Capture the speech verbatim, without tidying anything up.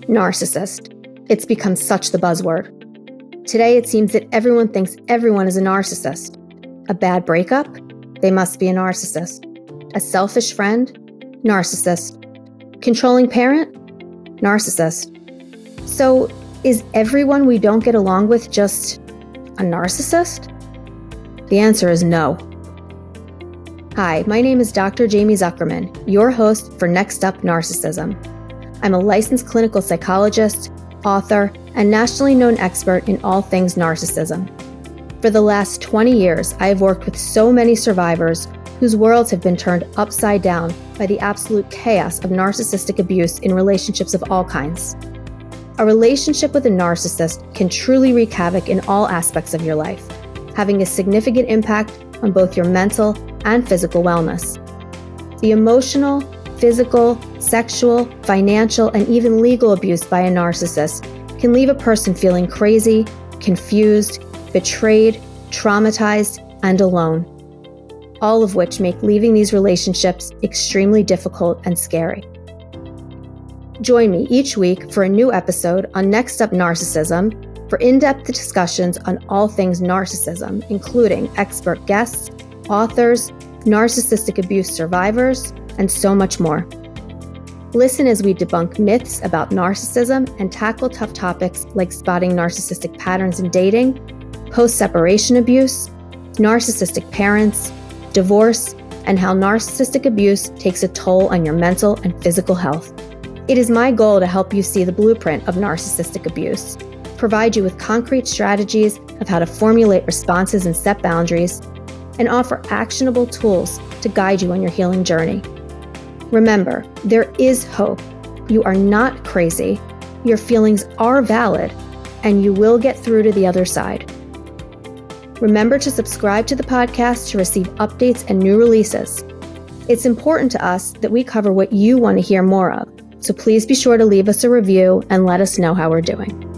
Narcissist. It's become such the buzzword. Today, it seems that everyone thinks everyone is a narcissist. A bad breakup? They must be a narcissist. A selfish friend? Narcissist. Controlling parent? Narcissist. So, is everyone we don't get along with just a narcissist? The answer is no. Hi, my name is Doctor Jamie Zuckerman, your host for Next Up Narcissism. I'm a licensed clinical psychologist, author, and nationally known expert in all things narcissism. For the last twenty years, I have worked with so many survivors whose worlds have been turned upside down by the absolute chaos of narcissistic abuse in relationships of all kinds. A relationship with a narcissist can truly wreak havoc in all aspects of your life, having a significant impact on both your mental and physical wellness. The emotional, physical, sexual, financial, and even legal abuse by a narcissist can leave a person feeling crazy, confused, betrayed, traumatized, and alone, all of which make leaving these relationships extremely difficult and scary. Join me each week for a new episode on Next Up Narcissism for in-depth discussions on all things narcissism, including expert guests, authors, narcissistic abuse survivors, and so much more. Listen as we debunk myths about narcissism and tackle tough topics like spotting narcissistic patterns in dating, post-separation abuse, narcissistic parents, divorce, and how narcissistic abuse takes a toll on your mental and physical health. It is my goal to help you see the blueprint of narcissistic abuse, provide you with concrete strategies of how to formulate responses and set boundaries, and offer actionable tools to guide you on your healing journey. Remember, there is hope. You are not crazy. Your feelings are valid, and you will get through to the other side. Remember to subscribe to the podcast to receive updates and new releases. It's important to us that we cover what you want to hear more of, so please be sure to leave us a review and let us know how we're doing.